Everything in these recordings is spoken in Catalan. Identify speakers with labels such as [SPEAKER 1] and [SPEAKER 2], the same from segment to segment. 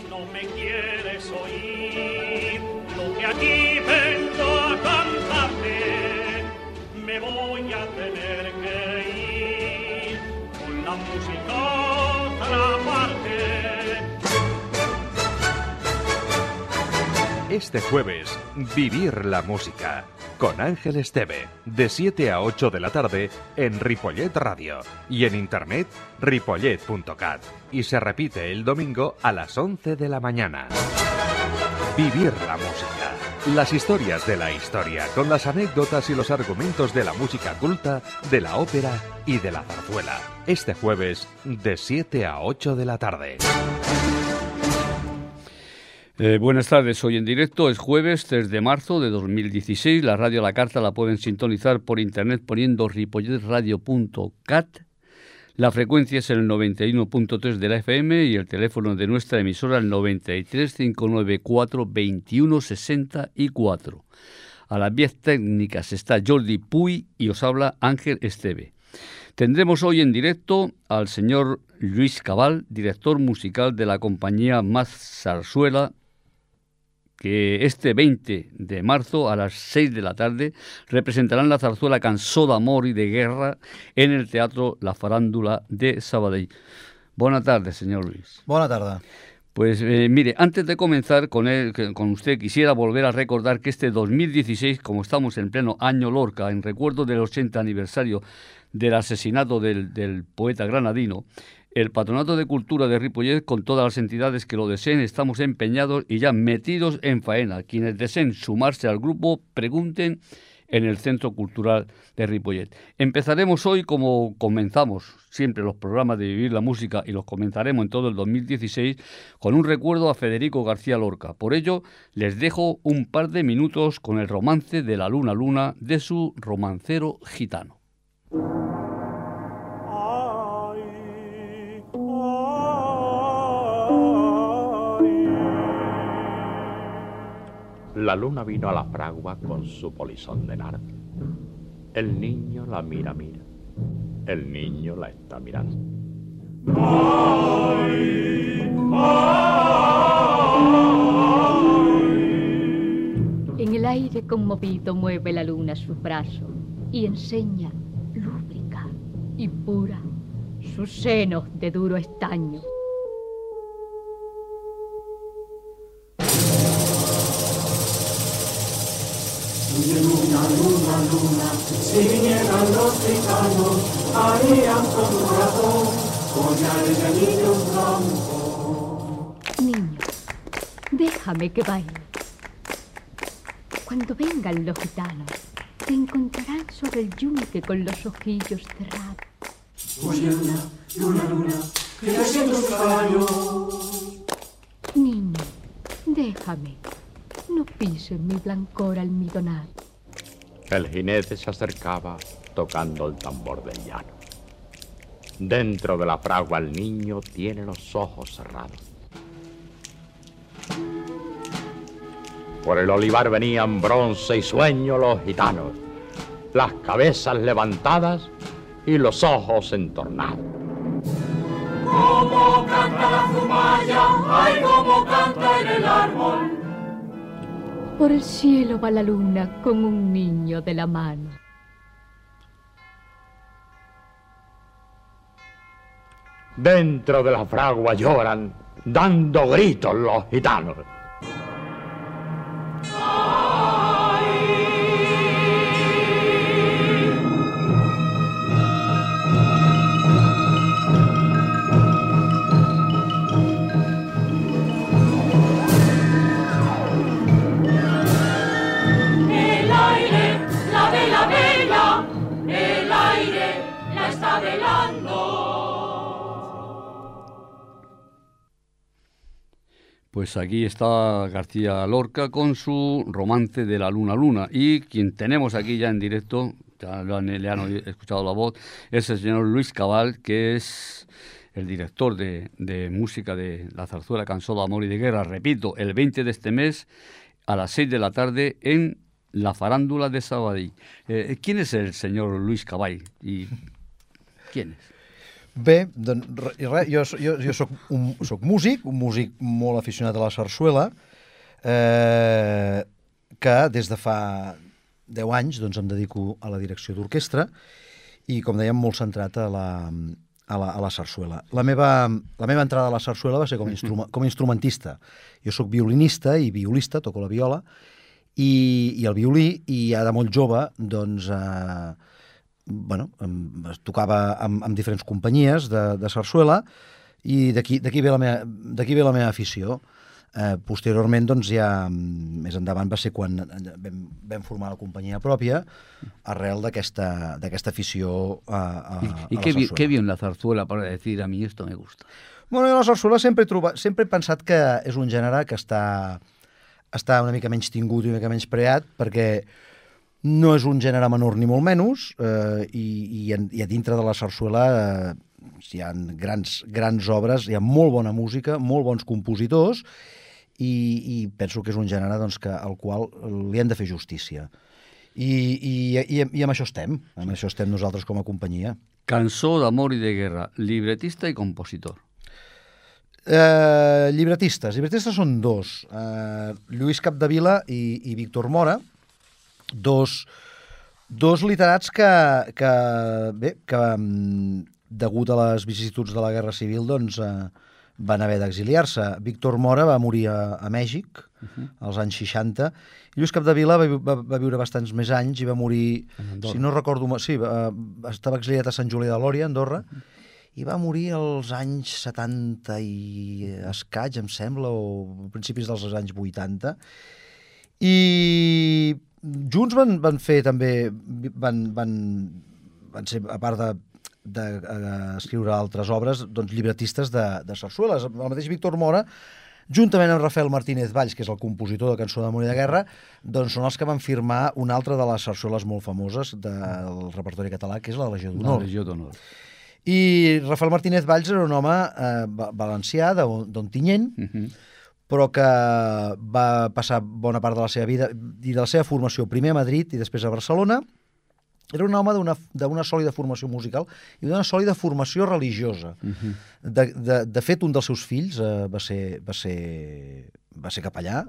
[SPEAKER 1] No me quieres oír lo que aquí vengo a cantarte. Me voy a tener que ir con la música a otra parte.
[SPEAKER 2] Este jueves, Vivir la Música, con Ángel Esteve, de 7 a 8 de la tarde en Ripollet Radio y en internet ripollet.cat. Y se repite el domingo a las 11 de la mañana. Vivir la Música, las historias de la historia, con las anécdotas y los argumentos de la música culta, de la ópera y de la zarzuela. Este jueves, de 7 a 8 de la tarde.
[SPEAKER 3] Buenas tardes, hoy en directo es jueves 3 de marzo de 2016. La radio a la carta la pueden sintonizar por internet poniendo ripolletradio.cat. La frecuencia es el 91.3 de la FM y el teléfono de nuestra emisora el 93 594 21 64. A las vías técnicas está Jordi Puy y os habla Ángel Esteve. Tendremos hoy en directo al señor Luis Cabal, director musical de la compañía Más Zarzuela, que este 20 de marzo a las 6 de la tarde representarán la zarzuela Cançó d'amor y de guerra en el Teatro La Farándula de Sabadell. Buenas tardes, señor Luis.
[SPEAKER 4] Buenas tardes.
[SPEAKER 3] Pues mire, antes de comenzar con usted, quisiera volver a recordar que este 2016, como estamos en pleno año Lorca, en recuerdo del 80 aniversario del asesinato del poeta granadino, el Patronato de Cultura de Ripollet, con todas las entidades que lo deseen, estamos empeñados y ya metidos en faena. Quienes deseen sumarse al grupo, pregunten en el Centro Cultural de Ripollet. Empezaremos hoy como comenzamos siempre los programas de Vivir la Música y los comenzaremos en todo el 2016 con un recuerdo a Federico García Lorca. Por ello, les dejo un par de minutos con el romance de la Luna Luna de su romancero gitano.
[SPEAKER 5] La luna vino a la fragua con su polizón de nardo. El niño la mira. El niño la está mirando.
[SPEAKER 6] ¡Ay! ¡Ay! En el aire conmovido mueve la luna sus brazos y enseña, lúbrica y pura, sus senos de duro estaño.
[SPEAKER 7] Luna, luna, luna, si vinieran los gitanos, harían con un ratón collares de niños blancos.
[SPEAKER 6] Niño, déjame que baile. Cuando vengan los gitanos, te encontrarán sobre el yunque con los ojillos cerrados.
[SPEAKER 7] Oye, luna, luna, luna, que ya siento sus caballos.
[SPEAKER 6] Niño, déjame. No pises mi blancor almidonado.
[SPEAKER 5] El jinete se acercaba tocando el tambor del llano. Dentro de la fragua el niño tiene los ojos cerrados. Por el olivar venían bronce y sueño los gitanos, las cabezas levantadas y los ojos entornados.
[SPEAKER 7] Cómo canta la zumaya, ay, cómo canta en el árbol.
[SPEAKER 6] Por el cielo va la luna con un niño de la mano.
[SPEAKER 5] Dentro de la fragua lloran, dando gritos los gitanos.
[SPEAKER 3] Pues aquí está García Lorca con su romance de la Luna Luna. Y quien tenemos aquí ya en directo, ya le han escuchado la voz, es el señor Luis Cabal, que es el director de música de la zarzuela Cançó d'amor y de guerra. Repito, el 20 de este mes a las 6 de la tarde en La Farándula de Sabadell. ¿Quién es el señor Luis Cabal? ¿Y quién es?
[SPEAKER 4] Bé, doncs, jo soc músic, un músic molt aficionat a la sarsuela, que des de fa 10 anys doncs, em dedico a la direcció d'orquestra i, com dèiem, molt centrat a la sarsuela. La meva entrada a la sarsuela va ser com a instrumentista. Jo soc violinista i violista, toco la viola, i el violí, i ja de molt jove, doncs, tocava amb diferents companyies de sarsuela, i d'aquí ve la meva afició. Posteriorment, doncs, ja més endavant va ser quan vam formar la companyia pròpia, arrel d'aquesta afició a la sarsuela.
[SPEAKER 3] ¿Qué vio en la zarzuela para decir a mí esto me gusta?
[SPEAKER 4] Bueno, jo la sarsuela sempre he pensat que és un gènere que està una mica menys tingut i una mica menys preat, perquè no és un gènere menor ni molt menys, i a dintre de la sarsuela hi ha grans obres, hi ha molt bona música, molt bons compositors, i penso que és un gènere doncs, al qual li hem de fer justícia. I amb això estem nosaltres com a companyia.
[SPEAKER 3] Cançó d'amor i de guerra, libretista i compositor.
[SPEAKER 4] Llibretistes són dos, Lluís Capdevila i Víctor Mora, dos literats que degut a les vicissituds de la Guerra Civil, doncs, van haver d'exiliar-se. Víctor Mora va morir a Mèxic als anys 60, i Lluís Capdevila va viure bastants més anys i va morir, si no recordo, estava exiliat a Sant Julià de Lòria, a Andorra, i va morir als anys 70 i escaig, em sembla, o principis dels anys 80. I junts van fer també, van ser, a part d'escriure altres obres, doncs, llibretistes de sarsueles. El mateix Víctor Mora, juntament amb Rafael Martínez Valls, que és el compositor de Cançó d'amor i de guerra, doncs són els que van firmar una altra de les sarsueles molt famoses del repertori català, que és la Legió d'Honor.
[SPEAKER 3] La Legió d'Honor.
[SPEAKER 4] I Rafael Martínez Valls era un home valencià, d'Ontinyent, però que va passar bona part de la seva vida i de la seva formació primer a Madrid i després a Barcelona. Era un home d'una sòlida formació musical i d'una sòlida formació religiosa. De fet, un dels seus fills va ser capellà,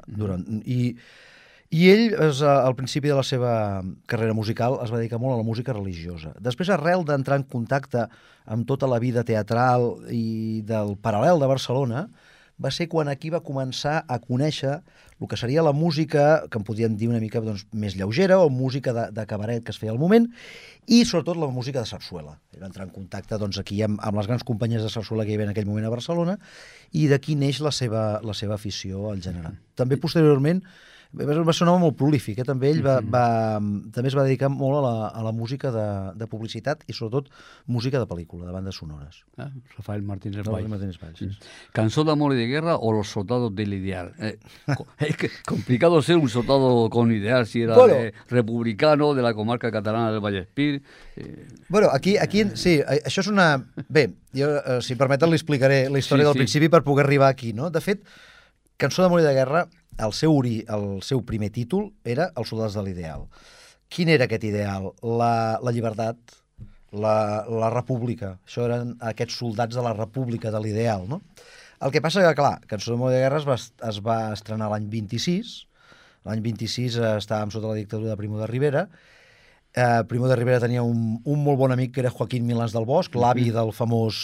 [SPEAKER 4] i ell, al principi de la seva carrera musical, es va dedicar molt a la música religiosa. Després, arrel d'entrar en contacte amb tota la vida teatral i del Paral·lel de Barcelona, va ser quan aquí va començar a conèixer el que seria la música, que en podríem dir una mica doncs, més lleugera, o música de cabaret que es feia al moment, i sobretot la música de sarsuela. Va entrar en contacte doncs, aquí amb les grans companyies de sarsuela que hi havia en aquell moment a Barcelona, i d'aquí neix la seva afició al gènere. També posteriorment va ser un home molt prolífic, també ell també es va dedicar molt a la música de publicitat i sobretot música de pel·lícula, de bandes sonores.
[SPEAKER 3] Rafael Martínez Valls.
[SPEAKER 4] Sí.
[SPEAKER 3] ¿Canción de amor y de guerra o los soldados del ideal? Es complicado ser un soldado con ideal, si era republicano de la comarca catalana del Vallespir.
[SPEAKER 4] Bueno, aquí sí, això és una... Bé, jo, si permeten, li explicaré la història del principi per poder arribar aquí, no? De fet, Cançó d'amor i de guerra, el seu primer títol era Els soldats de l'ideal. Quin era aquest ideal? La llibertat, la república. Això eren aquests soldats de la república de l'ideal, no? El que passa que, clar, Cançó d'amor i de guerra es va estrenar l'any 26. L'any 26 estàvem sota la dictadura de Primo de Rivera. Primo de Rivera tenia un molt bon amic que era Joaquín Milans del Bosch, l'avi del famós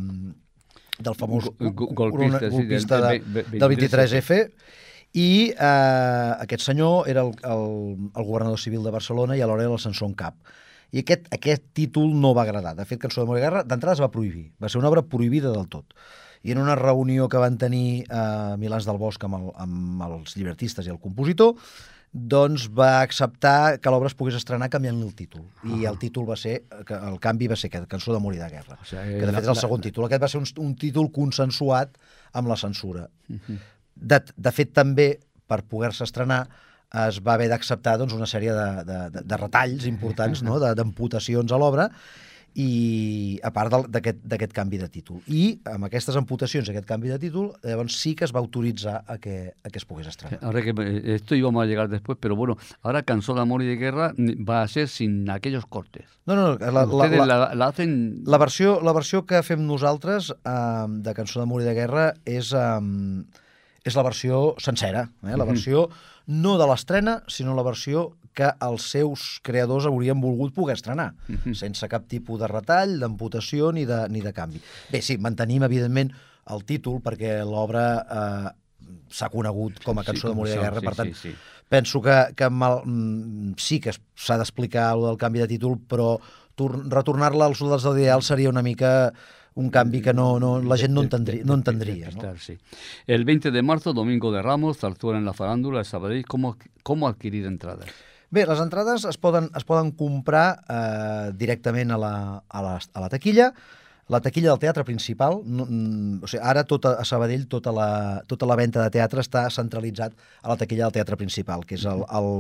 [SPEAKER 4] golpista del 23F, i aquest senyor era el governador civil de Barcelona i alhora era el censor en cap. I aquest títol no va agradar. De fet, Cançó d'amor i guerra d'entrada es va prohibir. Va ser una obra prohibida del tot. I en una reunió que van tenir Milans del Bosch amb els llibretistes i el compositor, doncs va acceptar que l'obra es pogués estrenar canviant-li el títol. I el títol el canvi va ser Cançó d'amor i de guerra, que de fet és el segon títol. Aquest va ser un títol consensuat amb la censura. De fet, també, per poder-se estrenar, es va haver d'acceptar doncs, una sèrie de retalls importants, no? D'amputacions a l'obra, i a part d'aquest canvi de títol. I amb aquestes amputacions, aquest canvi de títol, llavors sí que es va autoritzar a que es pogués estrenar.
[SPEAKER 3] Ahora que esto íbamos a llegar después, pero bueno, ahora Cançó d'amor y de guerra va a ser sin aquellos cortes.
[SPEAKER 4] No,
[SPEAKER 3] Ustedes la hacen...
[SPEAKER 4] La versió que fem nosaltres de Cançó d'amor i de guerra és la versió sencera, la versió no de l'estrena, sinó la versió que els seus creadors haurien volgut poder estrenar, sense cap tipus de retall, d'amputació ni de canvi. Bé, sí, mantenim, evidentment, el títol, perquè l'obra s'ha conegut com a Cançó d'amor i de guerra, per tant, penso que sí que s'ha d'explicar el del canvi de títol, però retornar-la als soldats de l'ideal seria una mica un canvi que la gent no entendria. ¿No?
[SPEAKER 3] Sí. El 20 de marzo, Domingo de Ramos, Zarzuela en la Farándula de Sabadell. ¿Cómo adquirir entradas?
[SPEAKER 4] Bé, les entrades es poden comprar directament a la taquilla. La taquilla del teatre principal, o sigui, ara a Sabadell tota la venda de teatre està centralitzat a la taquilla del teatre principal, que és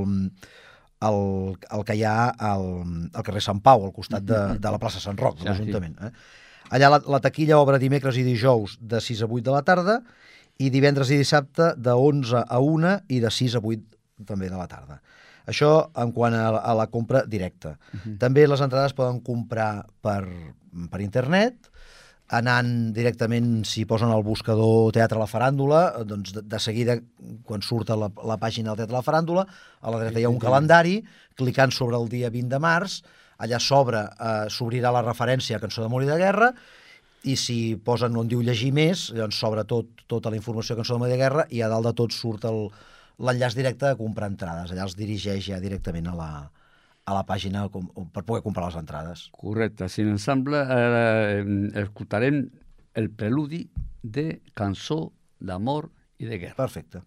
[SPEAKER 4] el que hi ha al carrer Sant Pau, al costat de la plaça Sant Roc, de l'Ajuntament. Allà la taquilla obre dimecres i dijous de 6 a 8 de la tarda i divendres i dissabte de 11 a 1 i de 6 a 8 també de la tarda. Això en quant a la compra directa. També les entrades poden comprar per internet, anant directament, si posen al buscador Teatre La Faràndula, doncs de seguida, quan surt a la pàgina del Teatre La Faràndula, a la dreta hi ha un calendari, clicant sobre el dia 20 de març, allà s'obrirà la referència a Cançó d'amor i de guerra, i si posen on diu llegir més, llavors s'obre tota la informació de Cançó d'amor i de guerra, i a dalt de tot surt l'enllaç directe de comprar entrades. Allà els dirigeix ja directament a la pàgina per poder comprar les entrades.
[SPEAKER 3] Correcte. Sin ensemble escoltarem el preludi de Cançó d'amor i de guerra.
[SPEAKER 4] Perfecte.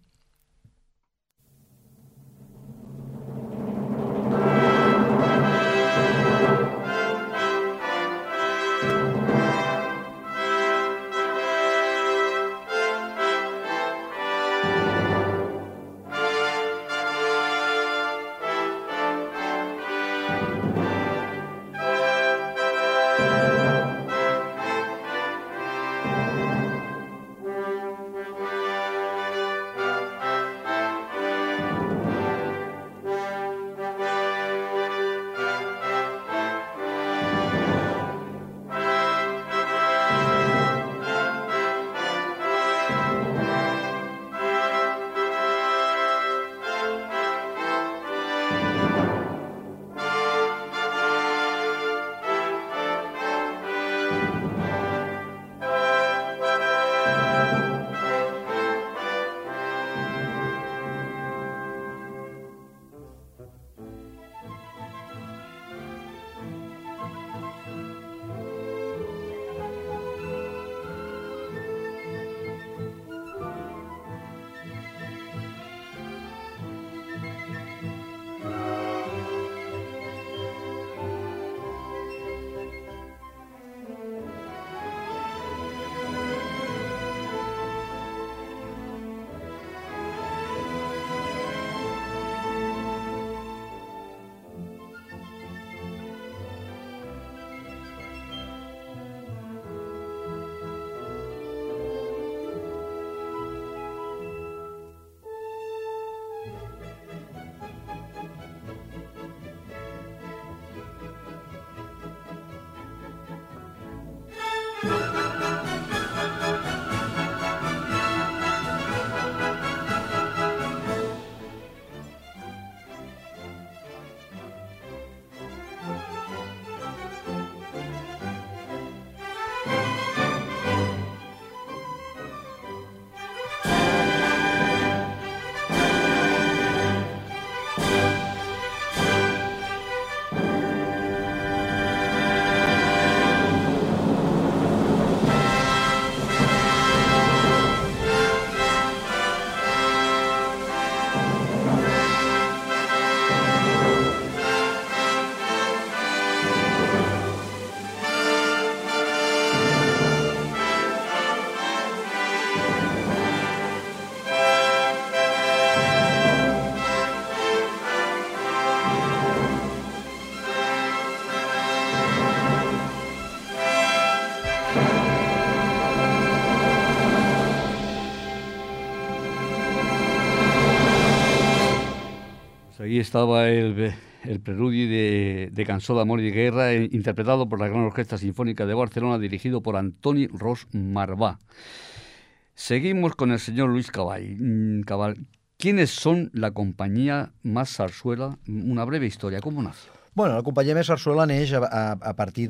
[SPEAKER 3] Ahí estaba el preludio de Cançó d'amor y guerra, interpretado por la Gran Orquesta Sinfónica de Barcelona, dirigido por Antoni Ros Marvà. Seguimos con el señor Luis Cabal. ¿Quiénes son la compañía Mas Sarsuela? Una breve historia, ¿cómo nació?
[SPEAKER 4] Bueno, la companyia Més Sarsuela neix a partir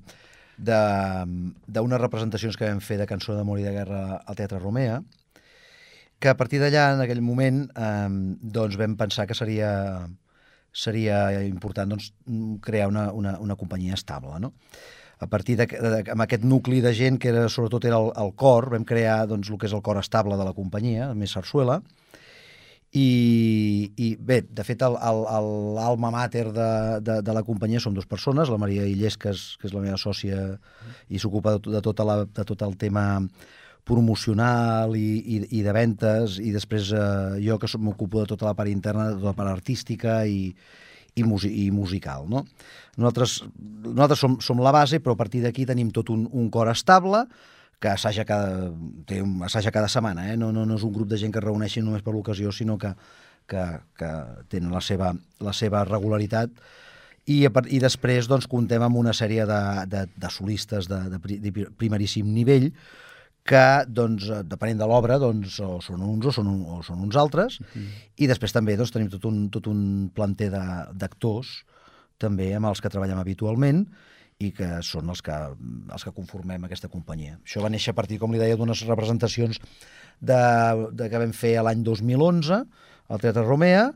[SPEAKER 4] d'unes representacions que vam fer de Cançó d'amor i de guerra al Teatre Romea, que a partir d'allà, en aquell moment, doncs vam pensar que seria important crear una companyia estable, no? A partir amb aquest nucli de gent que sobretot era el cor, vam crear el que és el cor estable de la companyia, Més Sarsuela, i bé, de fet, l'alma mater de la companyia són dues persones, la Maria Illés, que és la meva sòcia i s'ocupa de tot el tema promocional i de ventes, i després jo, que m'ocupo de tota la part interna, de tota la part artística i musical, no? Nosaltres som la base, però a partir d'aquí tenim tot un cor estable que assaja cada setmana, no és un grup de gent que es reuneixi només per l'ocasió, sinó que tenen la seva regularitat, i després comptem amb una sèrie de solistes de primeríssim nivell que, depenent de l'obra, o són uns o són uns altres, i després també tenim tot un planter d'actors també amb els que treballem habitualment, i que són els que conformem aquesta companyia. Això va néixer a partir, com li deia, d'unes representacions que vam fer l'any 2011 al Teatre Romea,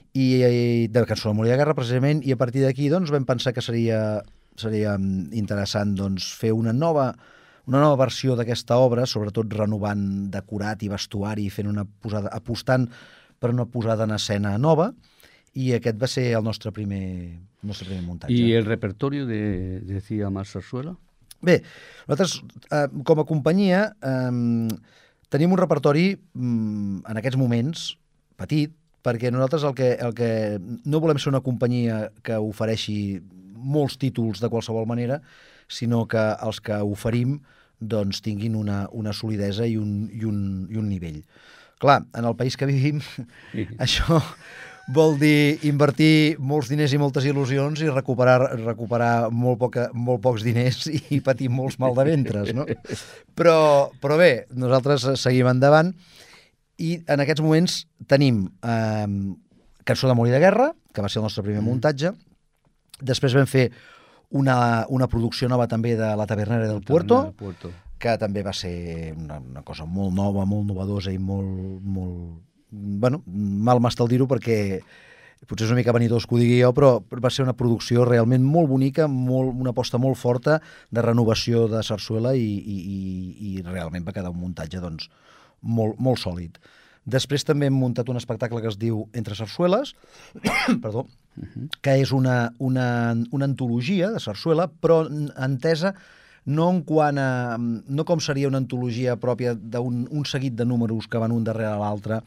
[SPEAKER 4] i de Cançó d'amor i de guerra, precisament, i a partir d'aquí vam pensar que seria interessant fer una nova versió d'aquesta obra, sobretot renovant decorat i vestuari, apostant per una posada en escena nova, i aquest va ser el nostre primer muntatge.
[SPEAKER 3] I el repertori decía Mas Sarsuela?
[SPEAKER 4] Bé, nosaltres, com a companyia, tenim un repertori, en aquests moments, petit, perquè nosaltres el que no volem ser una companyia que ofereixi molts títols de qualsevol manera, sinó que els que oferim tinguin una solidesa i un nivell. Clar, en el país que vivim, això vol dir invertir molts diners i moltes il·lusions i recuperar molt pocs diners i patir molts mal de ventres, no? Però bé, nosaltres seguim endavant, i en aquests moments tenim Cançó d'amor i de guerra, que va ser el nostre primer muntatge. Després vam fer una producció nova també de La Tabernera del Puerto, que també va ser una cosa molt nova, molt novedosa i molt mal m'està el dir-ho perquè potser és una mica vanitós que ho digui jo, però va ser una producció realment molt bonica, una aposta molt forta de renovació de sarsuela, i realment va quedar un muntatge molt sòlid. Després també hem muntat un espectacle que es diu Entre sarsueles, perdó, que és una antologia de sarsuela, però entesa no com seria una antologia pròpia d'un seguit de números que van un darrere l'altre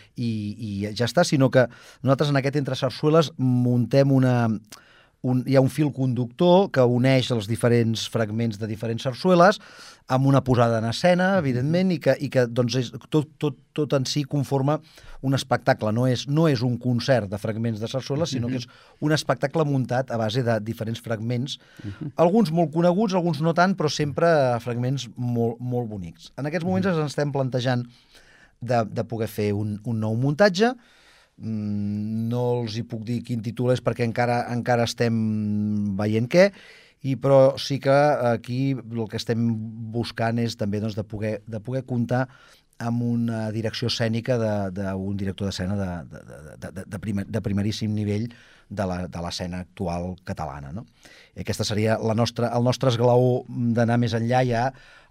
[SPEAKER 4] i ja està, sinó que nosaltres en aquest Entre sarsueles muntem hi ha un fil conductor que uneix els diferents fragments de diferents sarsueles amb una posada en escena, evidentment, i que tot en si conforma un espectacle. No és un concert de fragments de sarsueles, sinó que és un espectacle muntat a base de diferents fragments, alguns molt coneguts, alguns no tant, però sempre fragments molt bonics. En aquests moments ens estem plantejant de poder fer un nou muntatge. No els hi puc dir quin títol és perquè encara estem veient què, però sí que aquí el que estem buscant és també de poder comptar amb una direcció escènica d'un director d'escena de primeríssim nivell de l'escena actual catalana, no? I aquesta seria el nostre esglaó d'anar més enllà, ja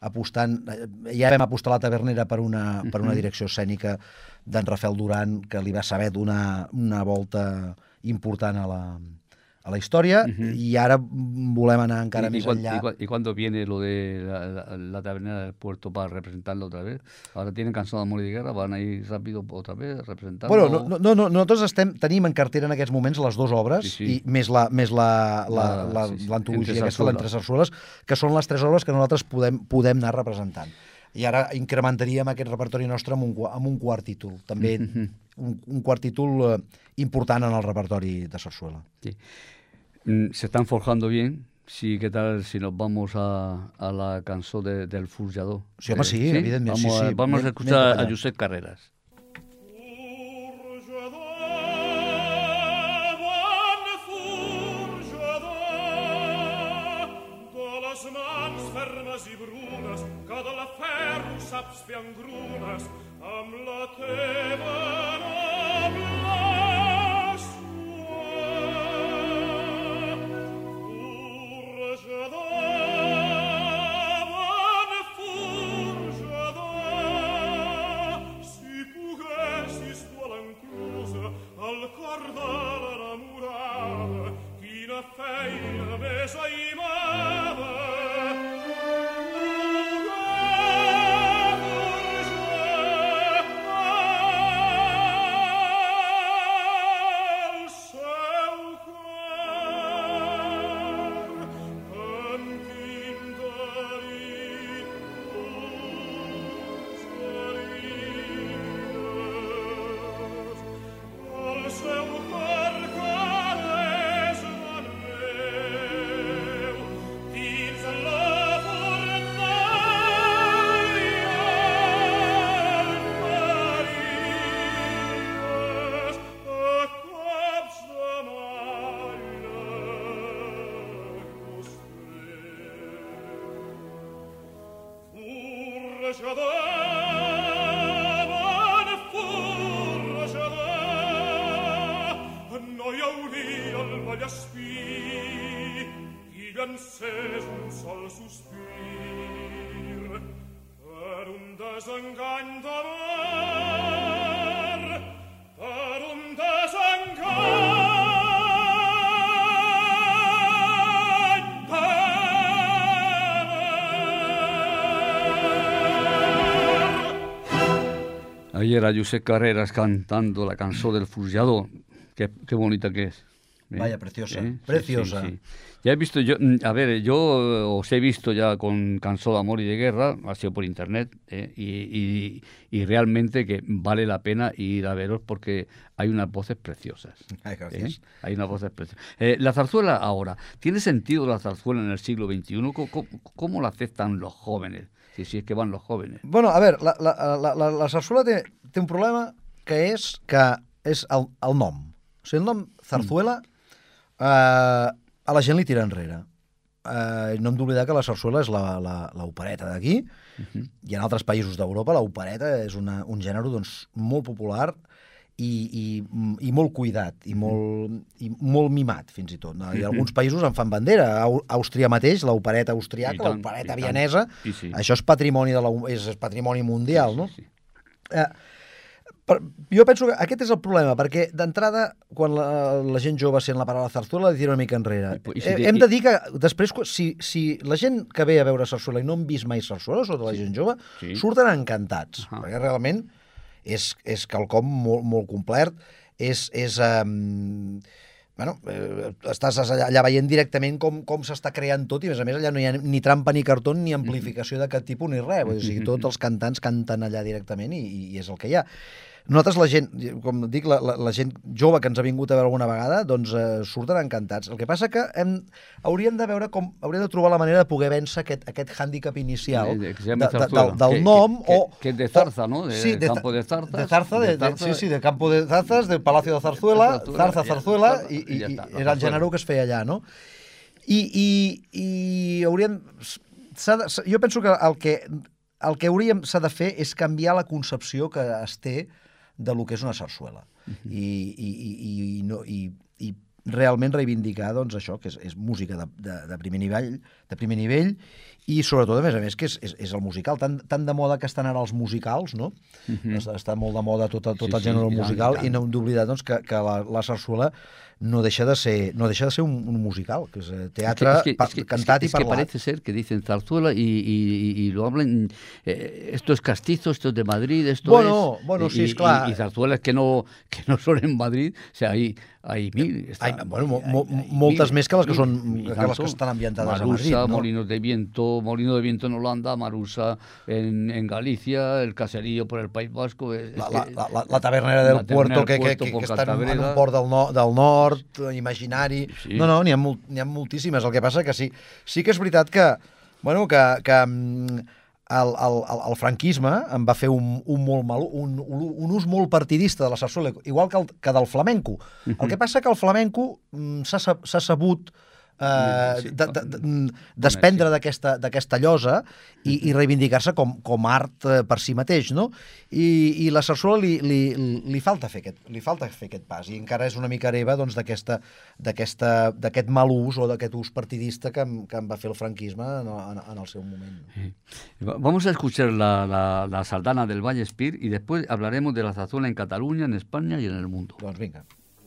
[SPEAKER 4] vam apostar a La Tabernera per una direcció escènica d'en Rafael Duran, que li va saber donar una volta important a la història, y ahora volem anar encara més enllà.
[SPEAKER 3] ¿Y cuándo viene lo de la Tabernera del Puerto para representarlo otra vez? Ahora tienen Cançó d'amor i de guerra, van a ir rápido otra vez representando.
[SPEAKER 4] Bueno, no, nosaltres tenim en cartera en aquests moments les dues obres, i més l'antologia aquesta, l'Entre sarsueles, que són les tres obres que nosaltres podem anar representant. i ara incrementaríem aquest repertori nostre amb un quart títol, també un quart títol important en el repertori de sarsuela.
[SPEAKER 3] Sí. Se están forjando bien. Sí, ¿qué tal si nos vamos a la canción del Forjador?
[SPEAKER 4] Sí, home, sí, evidentment.
[SPEAKER 3] Vamos a escuchar a Josep Carreras.
[SPEAKER 1] Saps fer engrunes amb la teva noble suor. Forjador, bon forjador, si poguessis tu a l'enclusa el cor de l'enamorada, quina feina més aimada. No hi hauria el Vallespir qui llancés un sol sospir per un desengany d'amor, per un desengany d'amor.
[SPEAKER 3] Ahí era Josep Carreras cantando la canción del Forjador. Qué bonita que es.
[SPEAKER 4] Vaya, preciosa, preciosa.
[SPEAKER 3] Sí. Ya he visto, yo os he visto ya con Canción de Amor y de Guerra, ha sido por internet, y realmente que vale la pena ir a veros porque hay unas voces preciosas.
[SPEAKER 4] Ay, gracias.
[SPEAKER 3] Hay unas voces preciosas. La zarzuela ahora, ¿tiene sentido la zarzuela en el siglo XXI? ¿Cómo la aceptan los jóvenes? Si es que van los jóvenes.
[SPEAKER 4] Bueno, a ver, la zarzuela té un problema que és el nom. O sigui, el nom zarzuela a la gent li tira enrere. No hem d'oblidar que la sarsuela és l'opereta d'aquí, i en altres països d'Europa l'opereta és un gènere doncs, molt popular i molt cuidat, i molt mimat, fins i tot. No? I alguns països en fan bandera. Àustria mateix, l'opereta austriaca, l'opereta vienesa, això és patrimoni mundial, no? Jo penso que aquest és el problema, perquè d'entrada, quan la gent jove sent la paraula zarzuela, li tira una mica enrere. Hem de dir que després, si la gent que ve a veure sarsuela i no han vist mai sarsuela, sobretot la gent jove, surten encantats, perquè realment és quelcom molt complet, estàs allà veient directament com s'està creant tot, i a més allà no hi ha ni trampa ni cartó ni amplificació de cap tipus ni res. O sigui, tots els cantants canten allà directament i és el que hi ha. Nosaltres, la gent, com dic, la gent jove que ens ha vingut a veure alguna vegada, doncs surten encantats. El que passa que hauríem de trobar la manera de poder vèncer aquest hàndicap inicial del nom.
[SPEAKER 3] Que és de Zarza, no? De Campo de Zarzas.
[SPEAKER 4] De Zarza, de Campo de Zarzas, del Palacio de Zarzuela, Zarzuela, i era el gènere que es feia allà, no? I hauríem... Jo penso que el que s'ha de fer és canviar la concepció que es té de lo que és una sarsuela i realment reivindicar doncs, això, que és música de primer nivell, i sobretot, a més, que és el musical. Tan de moda que estan ara els musicals, no? Està molt de moda tot el gènere musical, i no hem d'oblidar doncs, que la sarsuela no deixa de ser un musical, que és teatre cantat i parlat.
[SPEAKER 3] Es que parece ser que dicen zarzuela y lo hablan, esto es castizo, esto es de Madrid, esto
[SPEAKER 4] sí, és clar.
[SPEAKER 3] Y zarzuelas que no son en Madrid, o sea, hay
[SPEAKER 4] moltes més que les que són que les que estan ambientades
[SPEAKER 3] Marusa,
[SPEAKER 4] a Madrid, ¿no?
[SPEAKER 3] Molino de Viento en Holanda, Marusa en Galicia, el caserío por el País Vasco.
[SPEAKER 4] La tavernera del Puerto, que està en un port del nord, imaginari... Sí. No, n'hi ha moltíssimes. El que passa que sí que és veritat que el franquisme en va fer un ús molt partidista de la sarsuela, igual que del flamenco. El que passa que el flamenco s'ha sabut desprendre d'aquesta llosa i reivindicar-se com art per si mateix, no? I la sarsuela li falta fer aquest pas, i encara és una mica hereva d'aquest mal ús o d'aquest ús partidista que en va fer el franquisme en el seu moment.
[SPEAKER 3] Vamos a escuchar la sardana del Vallespir y después hablaremos de la zarzuela en Cataluña, en España y en el mundo.
[SPEAKER 4] Doncs vinga.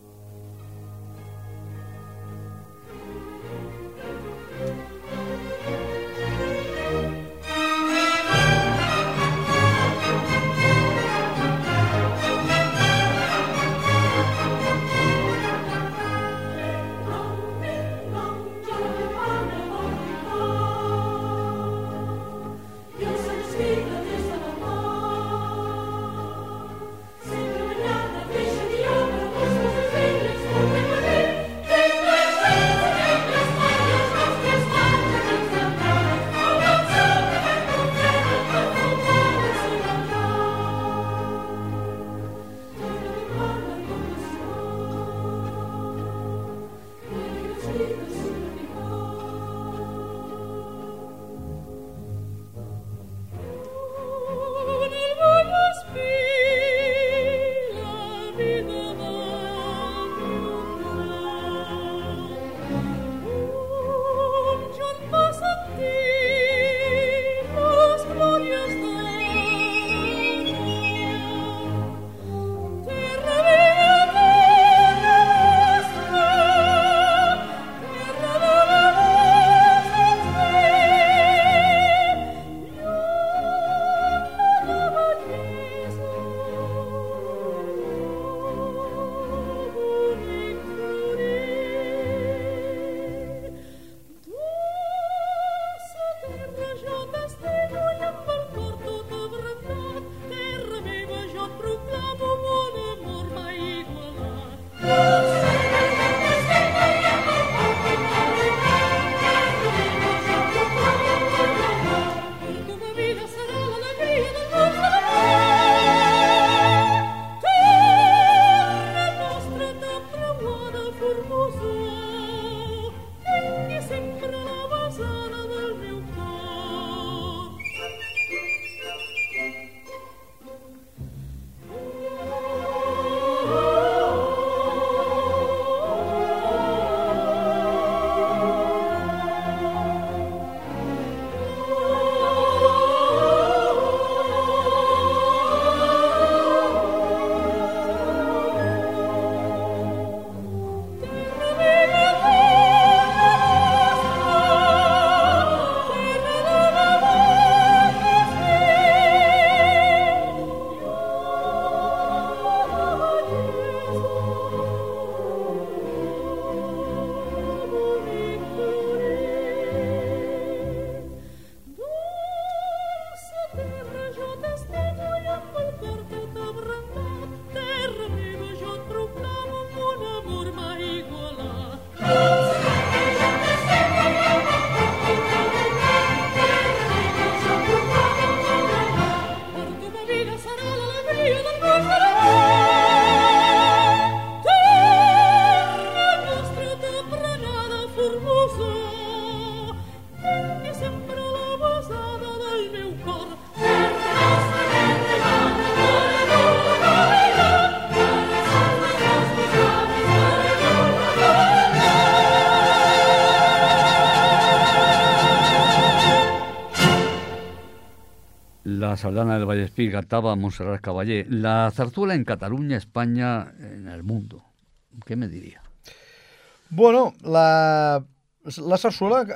[SPEAKER 3] La sardana del Vallespir cantaba Montserrat Caballé. La zarzuela en Cataluña, España, en el mundo. ¿Qué me diría?
[SPEAKER 4] Bueno, la sarsuela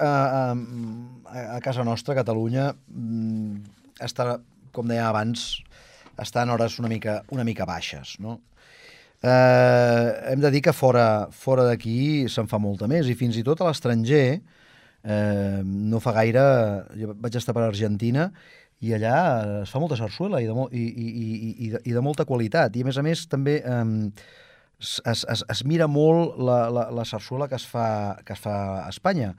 [SPEAKER 4] a casa nostra, a Catalunya, està, com deia abans, està en hores una mica baixes, no? Hem de dir que fora d'aquí se'n fa molta més, i fins i tot a l'estranger, no fa gaire, jo vaig estar per Argentina, i allà es fa molta sarsuela i de molta qualitat, i a més també es mira molt la sarsuela que es fa a Espanya.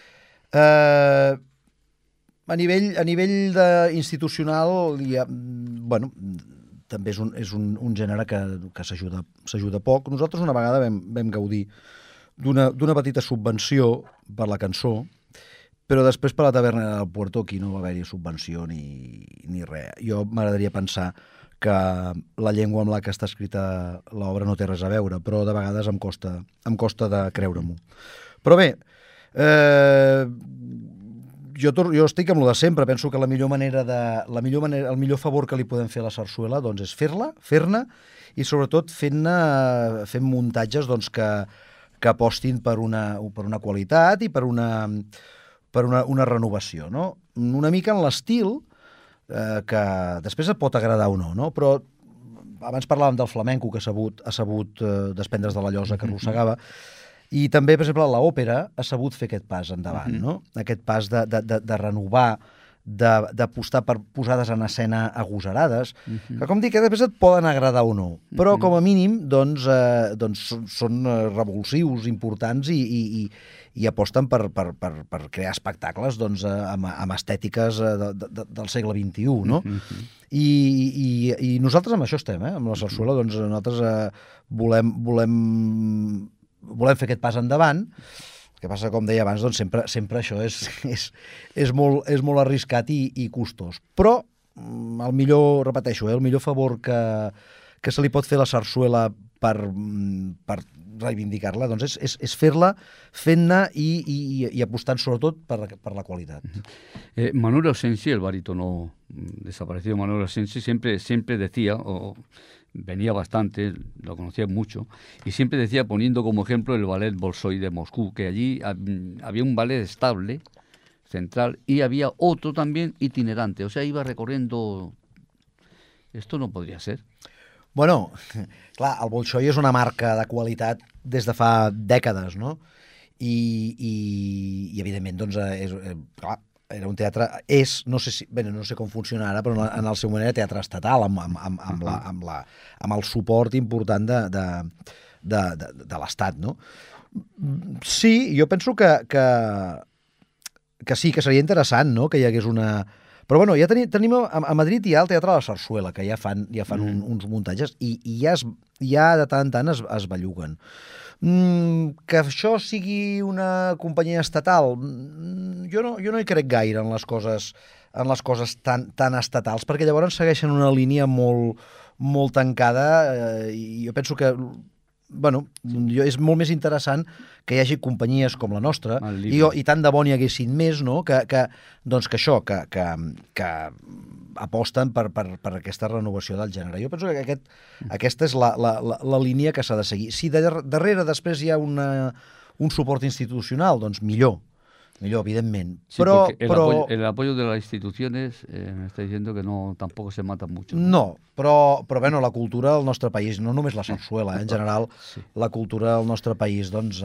[SPEAKER 4] A nivell institucional, bueno, també és un gènere que s'ajuda poc. Nosaltres una vegada vam gaudir d'una petita subvenció per la cançó, però després per la taverna del Puerto aquí no va haver-hi subvenció ni res. Jo m'agradaria pensar que la llengua amb la que està escrita l'obra no té res a veure, però de vegades em costa de creure-m'ho. Però bé, jo estic amb lo de sempre. Penso que el millor favor que li podem fer a la sarsuela doncs, és fer-ne i sobretot fent muntatges doncs, que apostin per una qualitat i per una renovació, no? Una mica en l'estil que després et pot agradar o no? Però abans parlàvem del flamenco, que ha sabut desprendre's de la llosa que arrossegava, i també, per exemple, l'òpera ha sabut fer aquest pas endavant, no? Aquest pas de renovar, d'apostar per posades en escena agosarades, que, com dic, després et poden agradar o no, però com a mínim doncs són revulsius, importants i aposten per crear espectacles doncs, amb estètiques del segle XXI, no? I nosaltres amb això estem, amb la sarsuela, doncs nosaltres volem fer aquest pas endavant. El que passa, com deia abans, doncs sempre això és molt arriscat i costós. Però el millor, repeteixo, el millor favor que se li pot fer a la sarsuela per reivindicar-la doncs és fer-la, fent-ne i apostant sobretot per la qualitat.
[SPEAKER 3] Manuel Asensi, el barítono desaparecido Manuel Asensi, siempre decía, venía bastante, lo conocía mucho, y siempre decía, poniendo como ejemplo el ballet Bolshoi de Moscú, que allí había un ballet estable, central, y había otro también itinerante, o sea, iba recorriendo... Esto no podria ser.
[SPEAKER 4] Bueno, clar, el Bolshoi és una marca de qualitat des de fa dècades, no? I evidentment, doncs, clar, era un teatre, no sé com funciona ara, però en el seu moment era teatre estatal, amb el suport important de l'Estat, no? Sí, jo penso que sí, que seria interessant, no?, que hi hagués una... Però bueno, ja tenim a Madrid hi ha el Teatre de la Sarsuela, que ja fan uns muntatges i ja de tant en tant es belluguen. Que això sigui una companyia estatal, jo no hi crec gaire en les coses tan estatals, perquè llavors segueixen una línia molt tancada i jo penso que és molt més interessant que hi hagi companyies com la nostra i tant de bo n'hi haguessin més, no? que aposten per aquesta renovació del gènere. Jo penso que aquesta és la línia que s'ha de seguir. Si darrere després hi ha un suport institucional, doncs millor, evidentment.
[SPEAKER 3] Sí, pero el apoyo de las instituciones me está diciendo que tampoco se mata mucho.
[SPEAKER 4] No, però bueno, la cultura del nostre país, no només la sarsuela, en general, sí. La cultura del nostre país, doncs,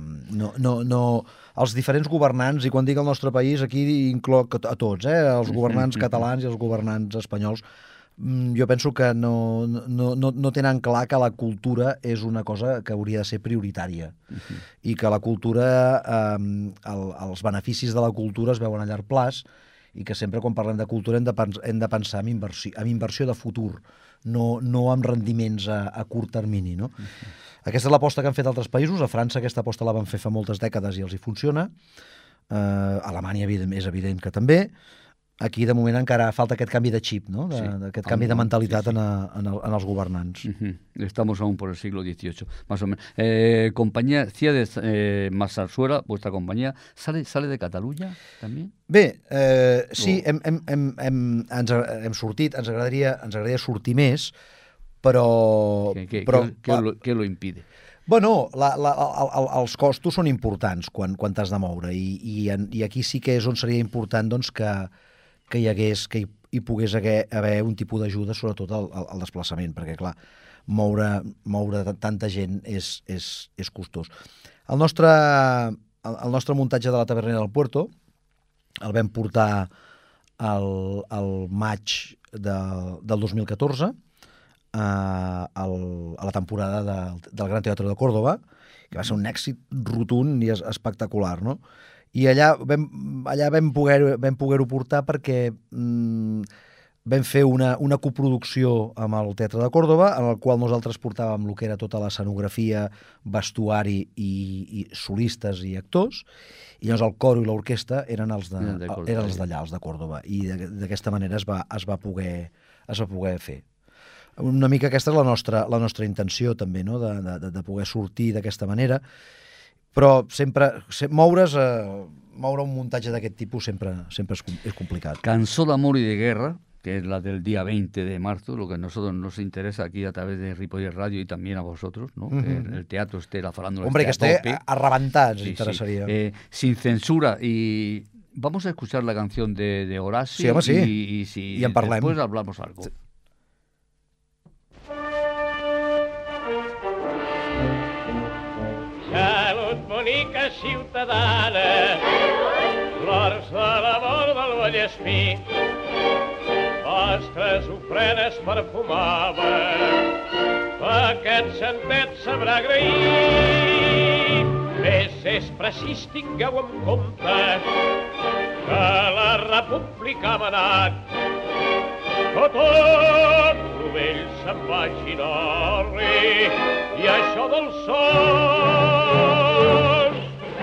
[SPEAKER 4] els diferents governants, i quan dic el nostre país, aquí incloc a tots, els governants catalans i els governants espanyols, jo penso que no tenen clar que la cultura és una cosa que hauria de ser prioritària i que la cultura, els beneficis de la cultura es veuen a llarg plaç i que sempre quan parlem de cultura hem de pensar en inversió de futur, no en rendiments a curt termini, no? Aquesta és l'aposta que han fet altres països. A França aquesta aposta la van fer fa moltes dècades i els hi funciona. A Alemanya és evident que també. Aquí, de moment, encara falta aquest canvi de xip, no? Aquest canvi de mentalitat en els governants.
[SPEAKER 3] Estamos aún por el siglo XVIII, más o menos. Compañía Ciades más Sarsuela, vuestra compañía, ¿sale de Catalunya, també?
[SPEAKER 4] Bé, sí, hem sortit, ens agradaria sortir més, però...
[SPEAKER 3] Què lo impide?
[SPEAKER 4] Bueno, els costos són importants quan t'has de moure i aquí sí que és on seria important doncs, que hi hagués, que hi pogués haver un tipus d'ajuda, sobretot al desplaçament, perquè, clar, moure tanta gent és costós. El nostre muntatge de la Tabernera del Puerto el vam portar al maig del 2014 a la temporada del Gran Teatro de Córdoba, que va ser un èxit rotund i espectacular, no? I allà vam poder-ho portar perquè vam fer una coproducció amb el Teatre de Córdoba, en el qual nosaltres portàvem el que era tota l'escenografia, vestuari i solistes i actors, i llavors el coro i l'orquestra eren els d'allà, els de Córdoba, i d'aquesta manera es va poder fer. Una mica aquesta és la nostra intenció també, no? De poder sortir d'aquesta manera, però sempre moure un muntatge d'aquest tipus sempre és complicat.
[SPEAKER 3] Cançó d'amor y de guerra, que es la del día 20 de marzo, lo que a nosotros nos interesa aquí a través de Ripollet Radio y también a vosotros, ¿no? Que el teatro esté, la farándula
[SPEAKER 4] Hombre,
[SPEAKER 3] esté
[SPEAKER 4] que esté a reventar, ens interessaria.
[SPEAKER 3] Sin censura. Y vamos a escuchar la canción de Horaci.
[SPEAKER 4] Sí, home, sí.
[SPEAKER 3] Y
[SPEAKER 4] en parlem.
[SPEAKER 3] Después hablamos algo. Sí.
[SPEAKER 1] Salut, bonica ciutadana, flors de l'amor del Vallespí, vostres ofrenes perfumades, aquest santet sabrà agrair. Més és precís, tingueu en compte, que la república ha manat, que tot rovell se'n vagi d'orri, i això dels sols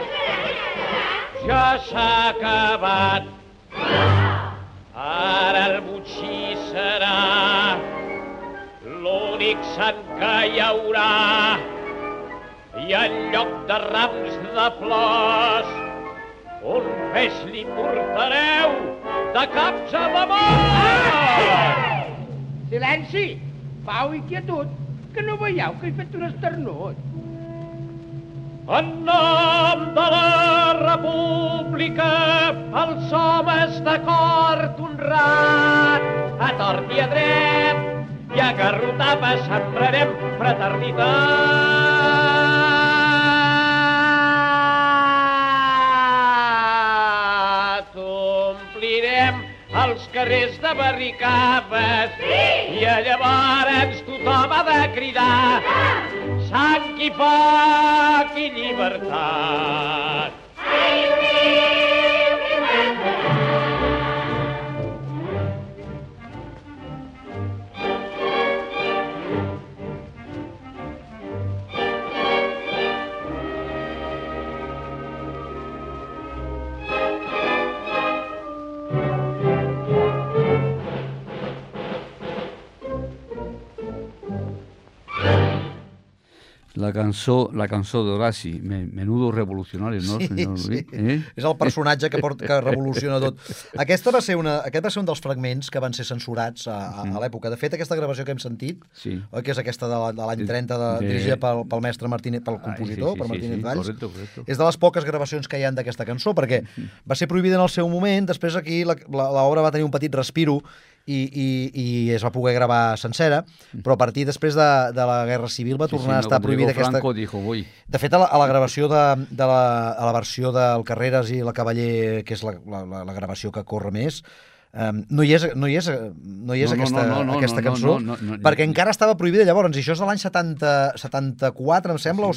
[SPEAKER 1] ja s'ha acabat. Ara el botxí serà l'únic sant que hi haurà, i en lloc de rams de flors un peix li portareu de caps a mamor.
[SPEAKER 8] Silenci! Pau i quietud, que no veieu que he fet un esternut.
[SPEAKER 1] En nom de la república, els homes de cor honrat, a tort i a dret, i a garrotava sembrarem fraternitat. Omplirem els carrers de barricades, i llavors tothom ha de cridar sang i foc i llibertat.
[SPEAKER 3] La cançó de Horaci, menudo revolucionari, no,
[SPEAKER 4] sí,
[SPEAKER 3] senyor
[SPEAKER 4] sí.
[SPEAKER 3] Rubí?
[SPEAKER 4] És el personatge que revoluciona tot. Aquest va ser un dels fragments que van ser censurats a l'època. De fet, aquesta gravació que hem sentit, oi, que és aquesta de l'any 30, dirigida pel mestre Martínez, pel compositor, per Martínez Valls,
[SPEAKER 3] correcte.
[SPEAKER 4] És de les poques gravacions que hi ha d'aquesta cançó, perquè va ser prohibida en el seu moment, després aquí l'obra va tenir un petit respiro, i es va poder gravar sencera, però a partir després de la Guerra Civil va tornar a estar prohibida aquesta... De fet, a la gravació a la versió del Carreras i la Cavaller, que és la gravació que corre més, no hi és aquesta cançó, perquè encara estava prohibida llavors, i això és de l'any 74, em sembla, o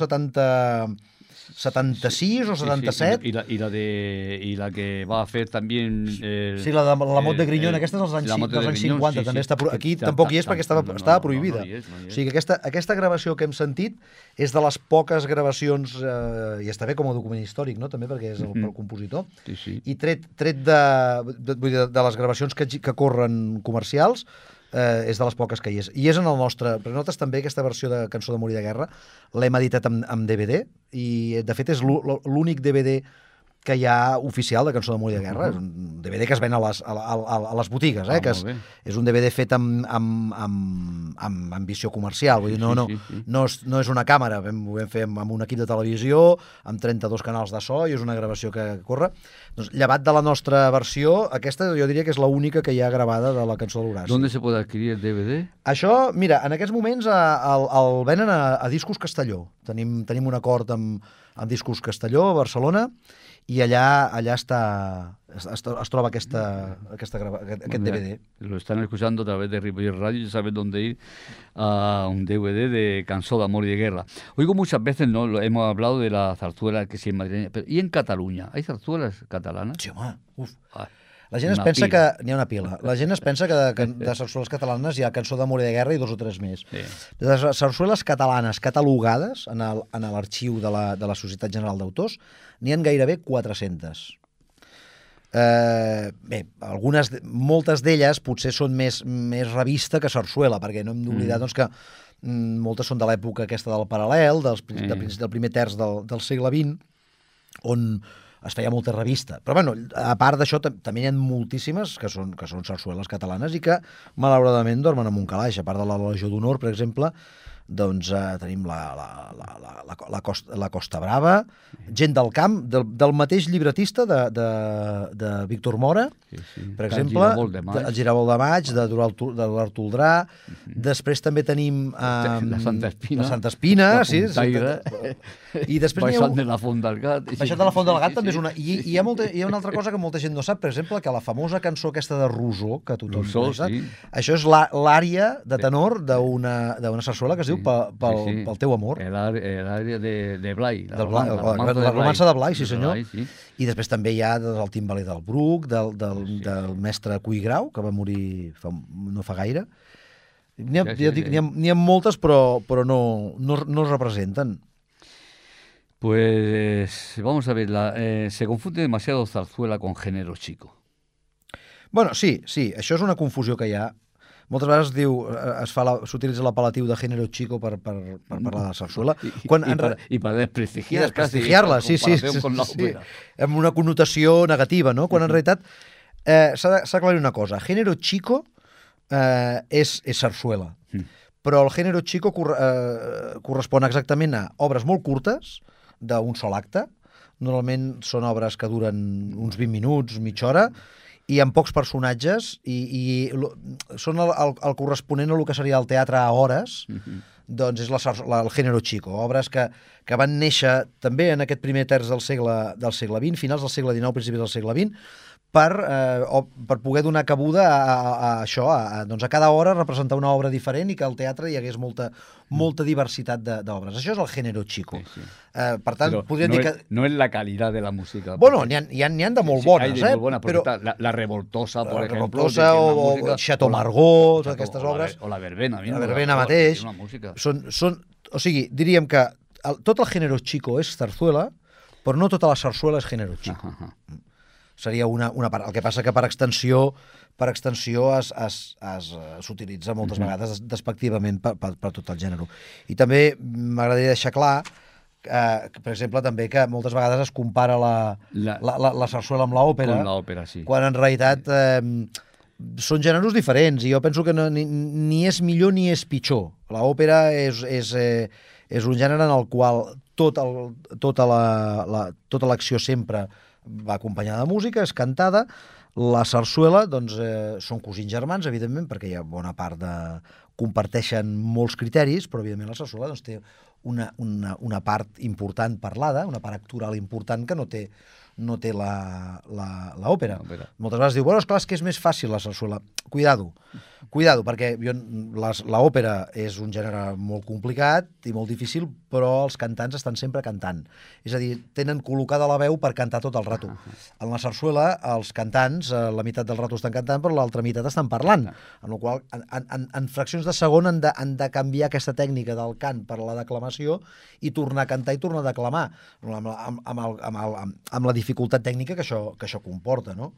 [SPEAKER 4] 76 o 77.
[SPEAKER 3] Y la que va a hacer también...
[SPEAKER 4] sí, la Mot de Grinyón, aquesta és dels anys 50, també està aquí tampoc hi és perquè estava prohibida. O sigui que aquesta gravació que hem sentit és de les poques gravacions, i està bé com a document històric, no? També perquè és el compositor, i tret de les gravacions que corren comercials, és de les poques que hi és. I és en el nostre... Però nosaltres també aquesta versió de Cançó d'amor i de guerra l'hem editat amb DVD, i de fet és l'únic DVD que hi ha oficial de Cançó d'Amor i de Guerra. És un DVD que es ven a les botigues, que és un DVD fet amb ambició comercial. Vull dir, no és una càmera, ho vam fer amb un equip de televisió, amb 32 canals de so, i és una gravació que corre. Doncs, llevat de la nostra versió, aquesta jo diria que és l'única que hi ha gravada de la Cançó de l'Horaci.
[SPEAKER 3] ¿Dónde se puede adquirir el DVD?
[SPEAKER 4] Això, mira, en aquests moments el venen a Discos Castelló. Tenim un acord amb Discos Castelló, a Barcelona, i allà es troba aquest DVD.
[SPEAKER 3] Lo están escuchando a través de Ripollet Radio y saben dónde ir a un DVD de Cançó d'Amor y de Guerra. Oigo muchas veces, ¿no? Hemos hablado de la zarzuela que sí es madrileña, pero ¿y en Cataluña? ¿Hay zarzuelas catalanas?
[SPEAKER 4] Sí, home, La gent es pensa que... N'hi ha una pila. La gent es pensa que de sarsueles catalanes hi ha Cançó d'Amor i de Guerra i 2 o 3 més. Sí. De sarsueles catalanes catalogades en l'arxiu de la Societat General d'Autors n'hi ha gairebé 400. Bé, moltes d'elles potser són més revista que sarsuela, perquè no hem d'oblidar que moltes són de l'època aquesta del paral·lel, del primer terç del segle XX, on es feia molta revista. Però, bueno, a part d'això, també hi ha moltíssimes que són sarsueles catalanes i que, malauradament, dormen en un calaix. A part de la Legió d'Honor, per exemple, doncs tenim la Costa Brava, gent del camp, del mateix llibretista de Víctor Mora, per exemple, el Giravolt de Maig, d'Eduard Toldrà. Després també tenim
[SPEAKER 3] la
[SPEAKER 4] Santa Espina, sí. I després
[SPEAKER 3] Baixant de la Font del Gat.
[SPEAKER 4] Baixant de la Font del Gat també és una... I hi ha una altra cosa que molta gent no sap, per exemple, que la famosa cançó aquesta de Rousseau, que tothom coneix, això és l'ària de tenor d'una sarsuela que es diu Pel teu amor.
[SPEAKER 3] L'àrea de Blai.
[SPEAKER 4] La romança de Blai, sí senyor. I després també hi ha el timbaler del Bruc, del mestre Cuigrau, que va morir no fa gaire. N'hi ha moltes, però no es representen.
[SPEAKER 3] Pues vamos a ver, se confunde demasiado zarzuela con género chico.
[SPEAKER 4] Bueno, sí, això és una confusió que hi ha. Moltes vegades s'utilitza l'apel·latiu de género chico per parlar de sarsuela.
[SPEAKER 3] I per
[SPEAKER 4] desprestigiar-la, sí. Amb una connotació negativa, no? Quan en realitat s'ha d'aclarir una cosa. Género chico és sarsuela, però el género chico correspon exactament a obres molt curtes, d'un sol acte. Normalment són obres que duren uns 20 minuts, mitja hora, i amb pocs personatges, i són el corresponent a el que seria el teatre a hores, doncs és el género chico, obres que van néixer també en aquest primer terç del segle XX, finals del segle XIX, principis del segle XX, per poder donar cabuda a això, doncs a cada hora representar una obra diferent i que al teatre hi hagués molta diversitat d'obres. Això és el género chico. Per tant, podríem dir que...
[SPEAKER 3] No és la qualitat de la música.
[SPEAKER 4] Bueno, n'hi han de molt bones,
[SPEAKER 3] però la Revoltosa, per exemple,
[SPEAKER 4] o Chateau Margaux, aquestes obres.
[SPEAKER 3] O la Verbena.
[SPEAKER 4] La Verbena mateix. O sigui, diríem que tot el género chico és zarzuela, però no tota la sarsuela és género chico. Seria una part. El que passa que per extensió s'utilitza moltes vegades despectivament per tot el gènere. I també m'agradaria deixar clar, per exemple, també que moltes vegades es compara la sarsuela amb l'òpera, quan en realitat són gèneres diferents, i jo penso que ni és millor ni és pitjor. L'òpera és un gènere en el qual tota l'acció sempre va acompanyada de música, és cantada. La sarsuela, doncs, són cosins germans, evidentment, perquè hi ha bona part comparteixen molts criteris, però evidentment la sarsuela té una part important parlada, una part actoral important que no té l'òpera. Moltes vegades diu, bueno, esclar, és que és més fàcil la sarsuela. Cuidado, perquè l'òpera és un gènere molt complicat i molt difícil, però els cantants estan sempre cantant. És a dir, tenen col·locada la veu per cantar tot el rato. En la sarsuela, els cantants, la meitat del rato estan cantant, però l'altra meitat estan parlant. En la qual en fraccions de segon han de canviar aquesta tècnica del cant per la declamació i tornar a cantar i tornar a declamar, amb la dificultat tècnica que això comporta, ¿no?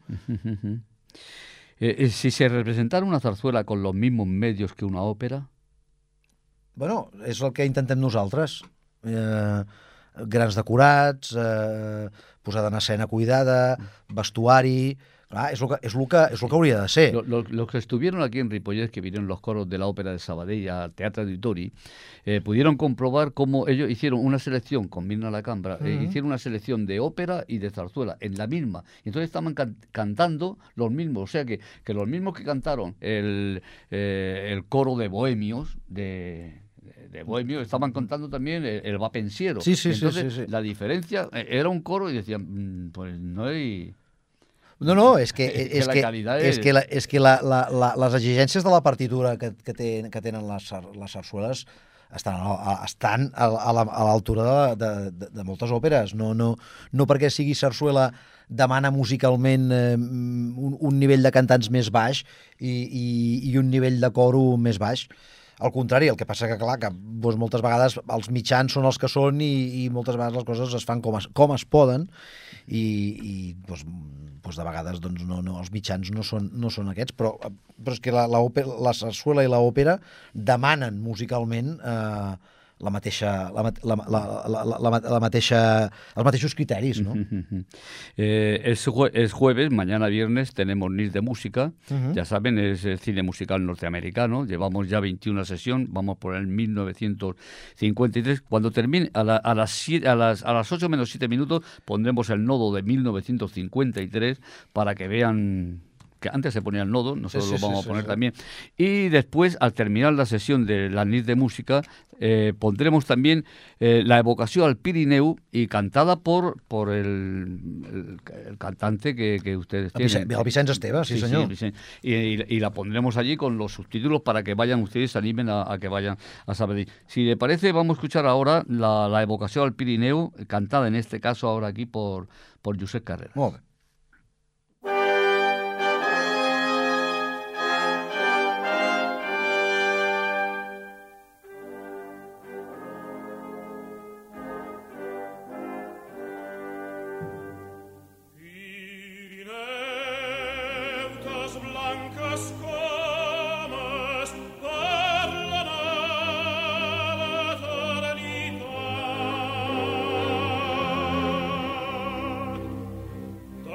[SPEAKER 3] Si se representara una zarzuela con los mismos medios que una ópera...
[SPEAKER 4] Bueno, és el que intentem nosaltres. grans decorats, posada en escena cuidada, vestuari... Clar, és el que hauria de ser.
[SPEAKER 3] Los que estuvieron aquí en Ripollet, que vinieron los coros de la ópera de Sabadell al Teatro Auditori, pudieron comprobar cómo ellos hicieron una selección con Mirna Lacambra, hicieron una selección de ópera y de zarzuela en la misma. Y entonces estaban cantando los mismos, o sea que los mismos que cantaron el coro de bohemios, de bohemio, estaban cantando también el va pensiero.
[SPEAKER 4] Sí.
[SPEAKER 3] La diferencia era un coro y decían, pues no hay...
[SPEAKER 4] No, és que les exigències de la partitura que tenen les sarsueles estan a l'altura de moltes òperes. No perquè sigui sarsuela demana musicalment un nivell de cantants més baix i un nivell de coro més baix. Al contrari, el que passa que, clar, que moltes vegades els mitjans són els que són i moltes vegades les coses es fan com es poden i de vegades els mitjans no són aquests, però és que la sarsuela i l'òpera demanen musicalment els mateixos criteris, ¿no?
[SPEAKER 3] Es jueves, mañana viernes tenemos NIS de música, ya saben, es cine musical norteamericano, llevamos ya 21 sesiones, vamos por el 1953, cuando termine a las 8 menos 7 minutos pondremos el nodo de 1953 para que vean... que antes se ponía el nodo, nosotros lo vamos a poner también. Y después, al terminar la sesión de la NIS de música, pondremos también la evocación al Pirineu y cantada por el cantante que ustedes tienen.
[SPEAKER 4] El Vicenç Esteve, sí señor.
[SPEAKER 3] Y la pondremos allí con los subtítulos para que vayan ustedes, se animen a que vayan a Sabadell. Si le parece, vamos a escuchar ahora la evocación al Pirineu, cantada en este caso ahora aquí por Josep Carreras.
[SPEAKER 4] Molt bé.
[SPEAKER 1] Da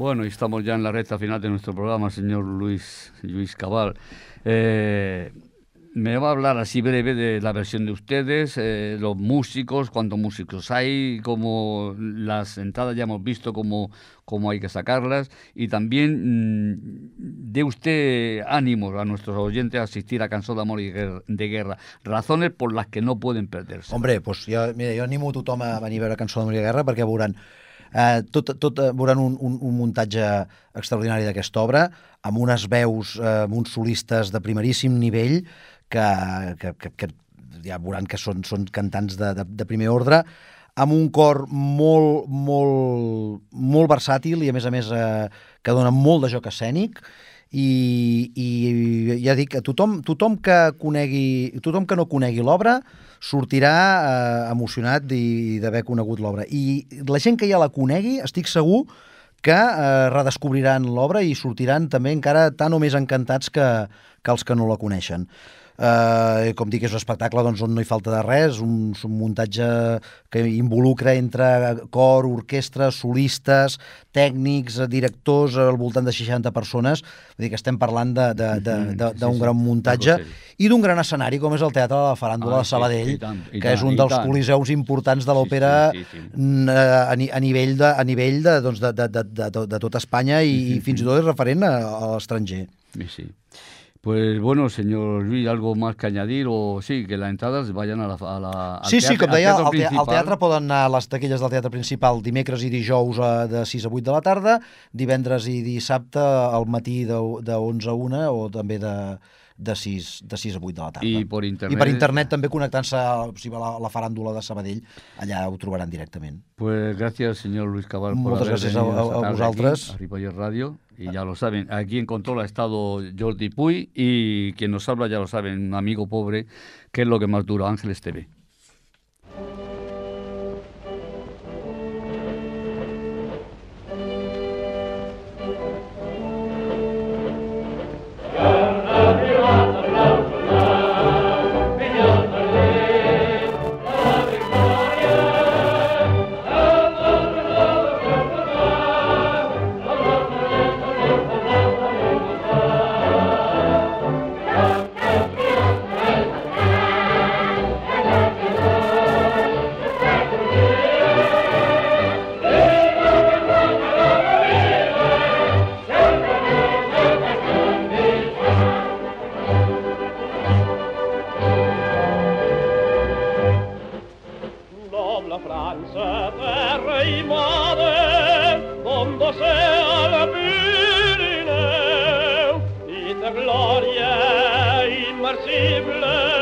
[SPEAKER 3] Bueno, y estamos ya en la recta final de nuestro programa, señor Luis Cabal. Me va a hablar así breve de la versión de ustedes, los músicos, cuántos músicos hay, cómo las entradas ya hemos visto cómo hay que sacarlas, y también dé usted ánimos a nuestros oyentes a asistir a Cançó d'Amor i de Guerra, razones por las que no pueden perderse.
[SPEAKER 4] Hombre, pues jo animo a tothom a venir a veure Cançó d'Amor i de Guerra perquè veuran veuran un muntatge extraordinari d'aquesta obra, amb unes veus, amb uns solistes de primeríssim nivell que ja veuran que són cantants de primer ordre, amb un cor molt versàtil i a més que dona molt de joc escènic, i ja dic, tothom que no conegui l'obra sortirà emocionat d'haver conegut l'obra, i la gent que ja la conegui estic segur que redescobriran l'obra i sortiran també encara tan o més encantats que els que no la coneixen. Com dic, és un espectacle on no hi falta de res, un muntatge que involucra entre cor, orquestra, solistes, tècnics, directors, al voltant de 60 persones. Vull dir que estem parlant d'un gran muntatge i d'un gran escenari com és el Teatre de la Faràndula de Sabadell, que és un dels coliseus importants de l'òpera a nivell de tot Espanya i fins i tot és referent a l'estranger.
[SPEAKER 3] Sí. Pues bueno, señor Luis, ¿algo más que añadir? O sí, que las entradas vayan al
[SPEAKER 4] sí, com deia, al
[SPEAKER 3] principal.
[SPEAKER 4] teatre poden anar a les taquilles del teatre principal dimecres i dijous de 6 a 8 de la tarda, divendres i dissabte al matí de 11 a 1 o també de 6 a 8 de la tarda.
[SPEAKER 3] I per
[SPEAKER 4] internet també connectant-se a la Faràndula de Sabadell, allà ho trobaran directament.
[SPEAKER 3] Pues gracias, señor Luis Cabal, por
[SPEAKER 4] moltes gràcies a vosaltres.
[SPEAKER 3] Aquí, a Ripollet Radio. Y ya lo saben, aquí en control ha estado Jordi Puy, y quien nos habla ya lo saben, un amigo pobre, que es lo que más dura, Ángeles TV.
[SPEAKER 1] Gloria immersible